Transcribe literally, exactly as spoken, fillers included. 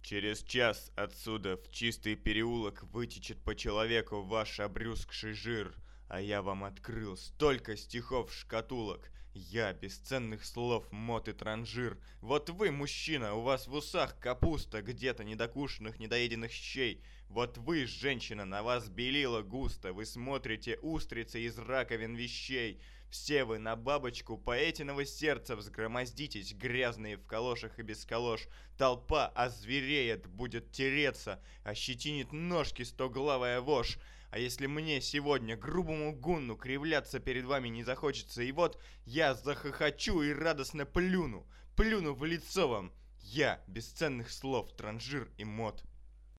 Через час отсюда в чистый переулок вытечет по человеку ваш обрюзгший жир, а я вам открыл столько стихов-шкатулок. Я бесценных слов мот и транжир. Вот вы, мужчина, у вас в усах капуста, где-то недокушенных, недоеденных щей. Вот вы, женщина, на вас белила густо, вы смотрите устрицы из раковин вещей. Все вы на бабочку поэтиного сердца взгромоздитесь, грязные в калошах и без калош. Толпа озвереет, будет тереться, ощетинит ножки стоглавая вошь. А если мне сегодня, грубому гунну, кривляться перед вами не захочется, и вот я захохочу и радостно плюну, плюну в лицо вам. Я, бесценных слов, транжир и мод.